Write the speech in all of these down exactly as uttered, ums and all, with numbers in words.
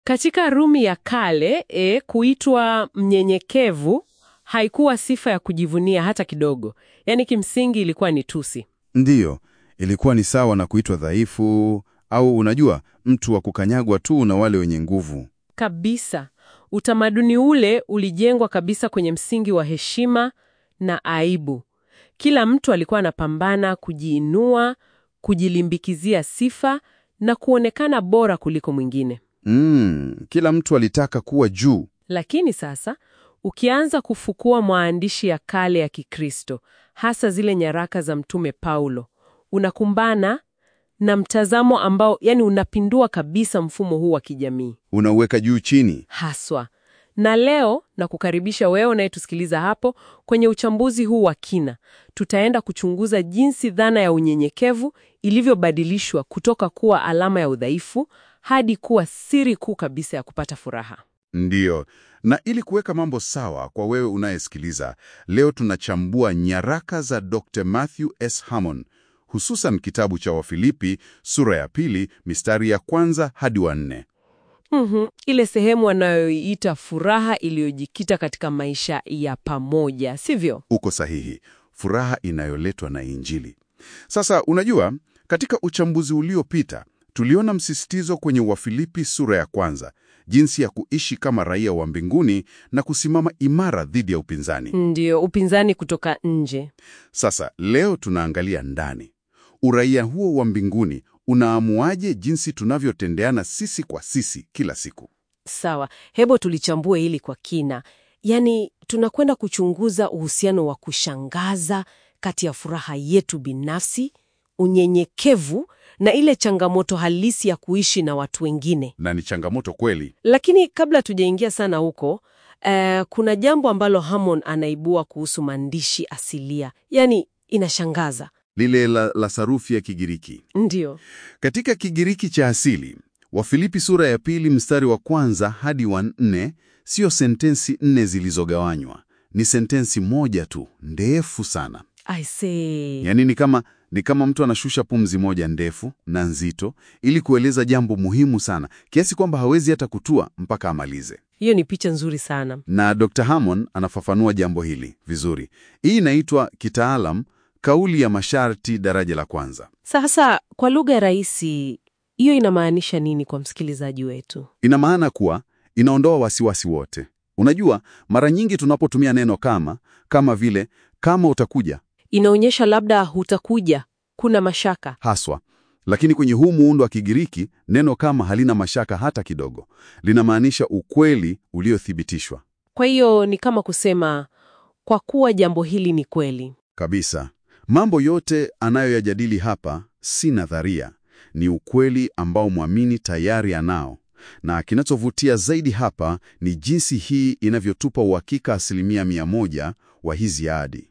Katika Rumi ya kale, e, kuitwa mnyenyekevu haikuwa sifa ya kujivunia hata kidogo. Yaani kimsingi ilikuwa ni tusi. Ndiyo, ilikuwa ni sawa na kuitwa dhaifu au unajua, mtu wa kukanyagwa tu na wale wenye nguvu. Kabisa. Utamaduni ule ulijengwa kabisa kwenye msingi wa heshima na aibu. Kila mtu alikuwa anapambana kujiinua, kujilimbikizia sifa na kuonekana bora kuliko mwingine. Mm, kila mtu alitaka kuwa juu. Lakini sasa, ukianza kufukua maandishi ya kale ya Kikristo, hasa zile nyaraka za Mtume Paulo, unakumbana na mtazamo ambao, yani unapindua kabisa mfumo huu wa kijamii. Unauweka juu chini. Haswa. Na leo na kukaribisha wewe unayetusikiliza hapo kwenye uchambuzi huu wa kina. Tutaenda kuchunguza jinsi dhana ya unyenyekevu ilivyobadilishwa kutoka kuwa alama ya udhaifu hadi kuwa siri kuu kabisa ya kupata furaha. Ndiyo. Na ili kuweka mambo sawa kwa wewe unayesikiliza, leo tunachambua nyaraka za Dokta Matthew S. Hammond, hususan kitabu cha Wafilipi sura ya pili mistari ya kwanza hadi wa nne. Mhm, ile sehemu anayoiita furaha iliyojikita katika maisha ya pamoja, sivyo? Uko sahihi. Furaha inayoletwa na Injili. Sasa unajua, katika uchambuzi uliopita tuliona msisitizo kwenye Wafilipi sura ya kwanza, jinsi ya kuishi kama raia wa mbinguni na kusimama imara dhidi ya upinzani. Ndiyo, upinzani kutoka nje. Sasa leo tunaangalia ndani. Uraia huo wa mbinguni unaamuaje jinsi tunavyotendeana sisi kwa sisi kila siku? Sawa, hebo tulichambue hili kwa kina. Yaani, tunakwenda kuchunguza uhusiano wa kushangaza kati ya furaha yetu binafsi, unyenyekevu na ile changamoto halisi ya kuishi na watu wengine. Na ni changamoto kweli. Lakini kabla tujaingia sana huko, eh, kuna jambo ambalo Hammond anaibua kuhusu maandishi asilia. Yaani, inashangaza. Lile la, la sarufi ya Kigiriki. Ndiyo. Katika Kigiriki cha asili, Wafilipi sura ya pili mstari wa kwanza hadi wa nne, sio sentensi nne zilizogawanywa. Ni sentensi moja tu, ndefu sana. I see. Yaani ni kama ni kama mtu anashusha pumzi moja ndefu na nzito ili kueleza jambo muhimu sana, kiasi kwamba hawezi hata kutua mpaka amalize. Hiyo ni picha nzuri sana. Na Dokta Hammond anafafanua jambo hili vizuri. Hii inaitwa kitaalam kauli ya masharti daraja la kwanza. Sasa, kwa lugha rahisi, hiyo inamaanisha nini kwa msikilizaji wetu? Ina maana kuwa inaondoa wasiwasi wote. Unajua, mara nyingi tunapotumia neno kama, kama vile, kama utakuja, Inaonyesha labda hutakuja, kuna mashaka. haswa. Lakini kwenye huu muundo wa Kigiriki, neno kama halina mashaka hata kidogo. Linamaanisha ukweli uliothibitishwa. Kwa hiyo ni kama kusema, kwa kuwa jambo hili ni kweli. Kabisa. Mambo yote anayoyajadili hapa si nadharia, ni ukweli ambao mwamini tayari anao. Na kinachovutia zaidi hapa ni jinsi hii inavyotupa uhakika asilimia mia moja wa hizi ahadi.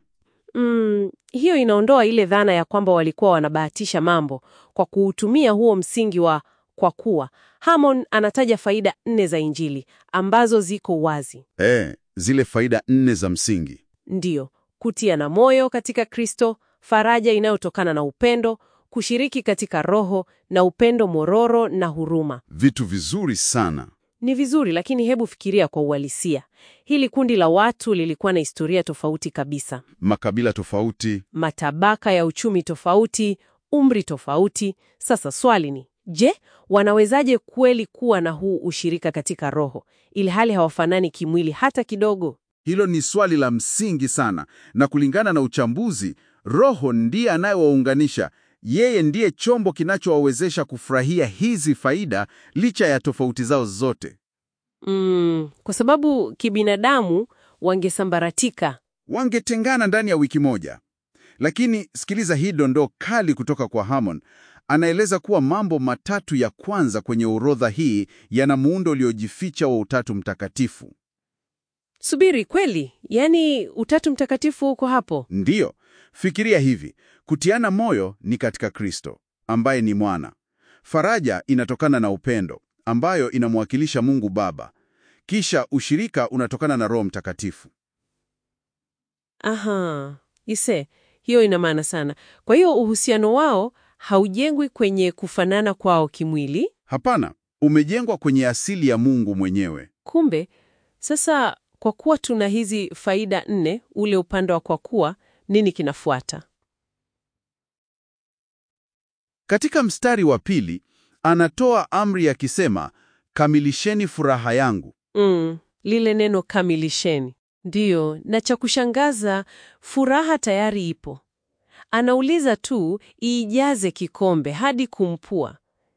Mm, hiyo inaondoa ile dhana ya kwamba walikuwa wanabahatisha mambo kwa kuutumia huo msingi wa kwa kuwa. Hammond anataja faida nne za Injili ambazo ziko wazi. Eh, zile faida nne za msingi. Ndiyo, kutia na moyo katika Kristo, faraja inayotokana na upendo, kushiriki katika roho na upendo mororo na huruma. Vitu vizuri sana. Ni vizuri, lakini hebu fikiria kwa uhalisia. Hili kundi la watu lilikuwa na historia tofauti kabisa. Makabila tofauti. Matabaka ya uchumi tofauti, umri tofauti. Sasa swali ni, je, wanawezaje kweli kuwa na huu ushirika katika roho, ili hali hawafanani kimwili hata kidogo? Hilo ni swali la msingi sana, na kulingana na uchambuzi, Roho ndiye anayewaunganisha. Yeye ndiye chombo kinachowawezesha kufurahia hizi faida licha ya tofauti zao zote. Mm, kwa sababu kibinadamu wangesambaratika. Wangetengana ndani ya wiki moja. Lakini sikiliza hii dondoo kali kutoka kwa Hammond. Anaeleza kuwa mambo matatu ya kwanza kwenye orodha hii yana muundo uliojificha wa Utatu Mtakatifu. Subiri, kweli? Yaani Utatu Mtakatifu uko hapo? Ndiyo. Fikiria hivi, kutiana moyo ni katika Kristo, ambaye ni mwana. Faraja inatokana na upendo, ambayo inamwakilisha Mungu Baba. Kisha ushirika unatokana na Roho Mtakatifu. Aha, ise, hiyo ina maana sana. Kwa hiyo uhusiano wao haujengwi kwenye kufanana kwao kimwili. Hapana, umejengwa kwenye asili ya Mungu mwenyewe. Kumbe, sasa kwa kuwa tuna hizi faida nne, ule upande wa kwa kuwa, nini kinafuata? Katika mstari wa pili, anatoa amri akisema, kamilisheni furaha yangu. Mm, lile neno kamilisheni. Ndiyo, na cha kushangaza, furaha tayari ipo. Anauliza tu iijaze kikombe hadi kumpua.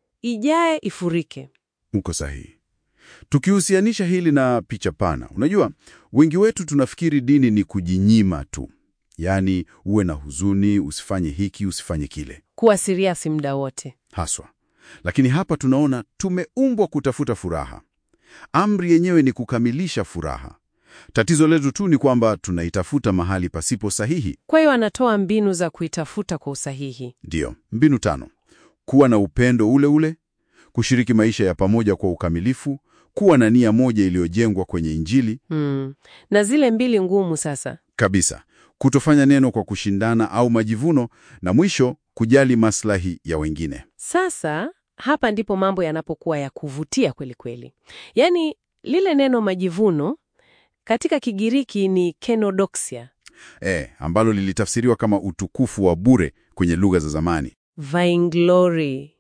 Ijae ifurike. Uko sahihi. Tukihusianisha hili na picha pana, unajua, wengi wetu tunafikiri dini ni kujinyima tu. Yaani, uwe na huzuni, usifanye hiki, usifanye kile. Kuwa siriasi muda wote. Haswa. Lakini hapa tunaona tumeumbwa kutafuta furaha. Amri yenyewe ni kukamilisha furaha. Tatizo letu tu ni kwamba tunaitafuta mahali pasipo sahihi. Kwa hiyo anatoa mbinu za kuitafuta kwa usahihi. Ndiyo, mbinu tano. Kuwa na upendo ule ule, kushiriki maisha ya pamoja kwa ukamilifu, kuwa na nia moja iliyojengwa kwenye Injili. Hmm. Na zile mbili ngumu sasa. Kabisa. Kutofanya neno kwa kushindana au majivuno, na mwisho kujali maslahi ya wengine. Sasa hapa ndipo mambo yanapokuwa ya kuvutia kweli kweli. Yaani lile neno majivuno katika Kigiriki ni kenodoxia. Eh, ambalo lilitafsiriwa kama utukufu wa bure kwenye lugha za zamani. Vainglory.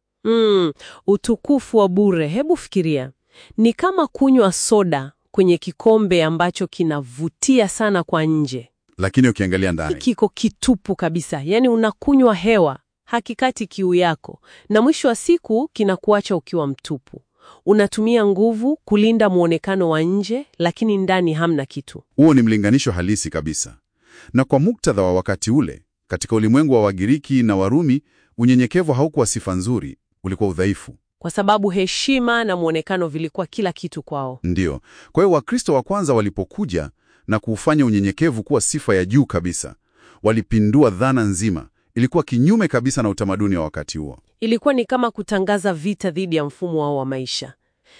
Mm, utukufu wa bure. Hebu fikiria. Ni kama kunywa soda kwenye kikombe ambacho kinavutia sana kwa nje. Lakini ukiangalia ndani, Kiko kitupu kabisa. Yaani unakunywa hewa, hakikati kiu yako. Na mwisho wa siku kinakuacha ukiwa mtupu. Unatumia nguvu kulinda muonekano wa nje, lakini ndani hamna kitu. huo ni mlinganisho halisi kabisa. Na kwa muktadha wa wakati ule, katika ulimwengu wa Wagiriki na Warumi, unyenyekevu haukuwa sifa nzuri, ulikuwa udhaifu. Kwa sababu heshima na muonekano vilikuwa kila kitu kwao. Ndiyo. Kwa hiyo Wakristo wa kwanza walipokuja na kuufanya unyenyekevu kuwa sifa ya juu kabisa, walipindua dhana nzima. Ilikuwa kinyume kabisa na utamaduni wa wakati huo. Ilikuwa ni kama kutangaza vita dhidi ya mfumo wao wa maisha.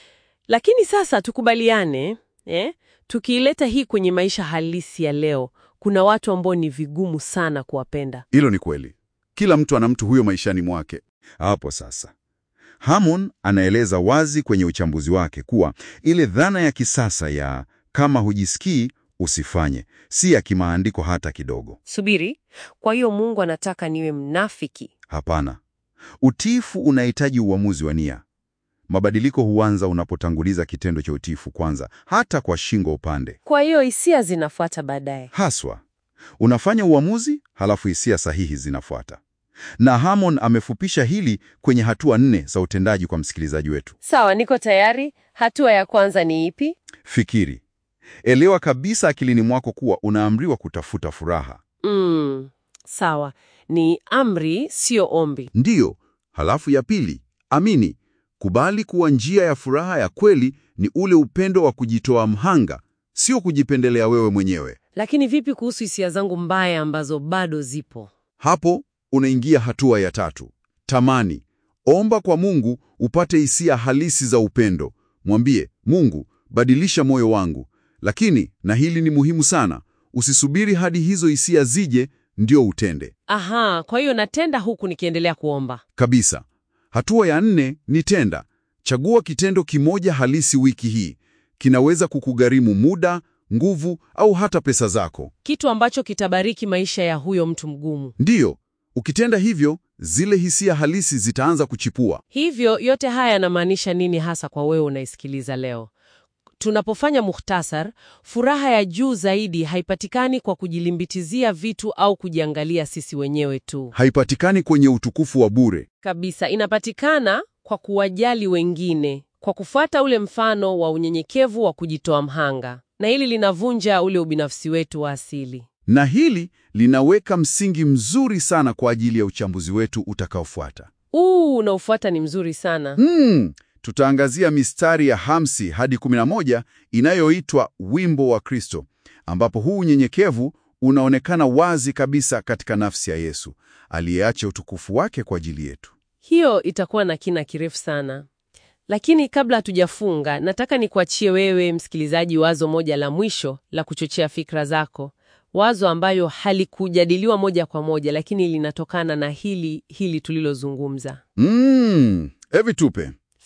Lakini sasa tukubaliane, eh, tukiileta hii kwenye maisha halisi ya leo, kuna watu ambao ni vigumu sana kuwapenda. Hilo ni kweli. Kila mtu ana mtu huyo maishani mwake. Hapo sasa, Hammond anaeleza wazi kwenye uchambuzi wake kuwa ile dhana ya kisasa ya kama hujisikii usifanye si ya kimaandiko hata kidogo. Subiri, kwa hiyo Mungu anataka niwe mnafiki? Hapana. Utiifu unahitaji uamuzi wa nia. Mabadiliko huanza unapotanguliza kitendo cha utiifu kwanza, hata kwa shingo upande. Kwa hiyo hisia zinafuata baadaye. Haswa. Unafanya uamuzi, halafu hisia sahihi zinafuata. Na Hammond amefupisha hili kwenye hatua nne za utendaji kwa msikilizaji wetu. Sawa, niko tayari. Hatua ya kwanza ni ipi? Fikiri. Elewa kabisa akilini mwako kuwa unaamriwa kutafuta furaha. Mm, sawa. Ni amri, sio ombi. Ndiyo. Halafu ya pili, amini. Kubali kuwa njia ya furaha ya kweli ni ule upendo wa kujitoa mhanga, sio kujipendelea wewe mwenyewe. Lakini vipi kuhusu hisia zangu mbaya ambazo bado zipo? Hapo unaingia hatua ya tatu. Tamani. Omba kwa Mungu upate hisia halisi za upendo. Mwambie, Mungu, badilisha moyo wangu. Lakini, na hili ni muhimu sana, usisubiri hadi hizo hisia zije ndio utende. Aha, kwa hiyo natenda huku nikiendelea kuomba. Kabisa. Hatua ya nne ni tenda. Chagua kitendo kimoja halisi wiki hii. Kinaweza kukugharimu muda, nguvu au hata pesa zako. Kitu ambacho kitabariki maisha ya huyo mtu mgumu. Ndiyo. Ukitenda hivyo, zile hisia halisi zitaanza kuchipua. Hivyo yote haya yanamaanisha nini hasa kwa wewe unaisikiliza leo? Tunapofanya mukhtasar, furaha ya juu zaidi haipatikani kwa kujilimbitizia vitu au kujiangalia sisi wenyewe tu. Haipatikani kwenye utukufu wa bure. Kabisa, inapatikana kwa kuwajali wengine, kwa kufuata ule mfano wa unyenyekevu wa kujitoa mhanga. Na hili linavunja ule ubinafsi wetu wa asili. Na hili linaweka msingi mzuri sana kwa ajili ya uchambuzi wetu utakaofuata. Uu, unaofuata ni mzuri sana. Hmm, tutaangazia mistari ya hamsi hadi kumi na moja inayoitwa Wimbo wa Kristo, ambapo huu unyenyekevu unaonekana wazi kabisa katika nafsi ya Yesu, aliyeacha utukufu wake kwa ajili yetu. Hiyo itakuwa na kina kirefu sana. Lakini kabla hatujafunga, nataka nikuachie wewe msikilizaji wazo moja la mwisho la kuchochea fikra zako. Wazo ambayo halikujadiliwa moja kwa moja, lakini linatokana na hili hili tulilozungumza. Mm, hevi tupe.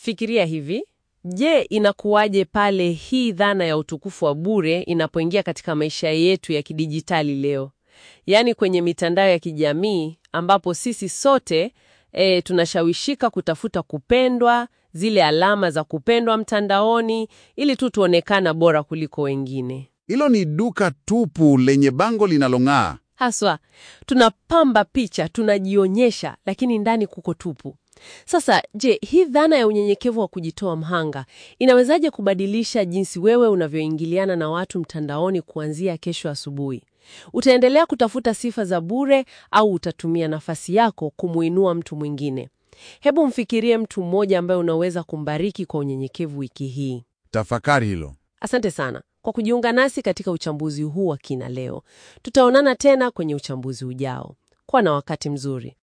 Fikiria hivi, je, inakuwaje pale hii dhana ya utukufu wa bure inapoingia katika maisha yetu ya kidijitali leo? Yaani kwenye mitandao ya kijamii ambapo sisi sote e, tunashawishika kutafuta kupendwa, zile alama za kupendwa mtandaoni ili tu tuonekana bora kuliko wengine. Hilo ni duka tupu lenye bango linalong'aa. Haswa, tunapamba picha, tunajionyesha, lakini ndani kuko tupu. Sasa, je, hii dhana ya unyenyekevu wa kujitoa mhanga inawezaje kubadilisha jinsi wewe unavyoingiliana na watu mtandaoni kuanzia kesho asubuhi? Utaendelea kutafuta sifa za bure au utatumia nafasi yako kumuinua mtu mwingine? Hebu mfikirie mtu mmoja ambaye unaweza kumbariki kwa unyenyekevu wiki hii. Tafakari hilo. Asante sana kwa kujiunga nasi katika uchambuzi huu wa kina leo. Tutaonana tena kwenye uchambuzi ujao. Kuwa na wakati mzuri.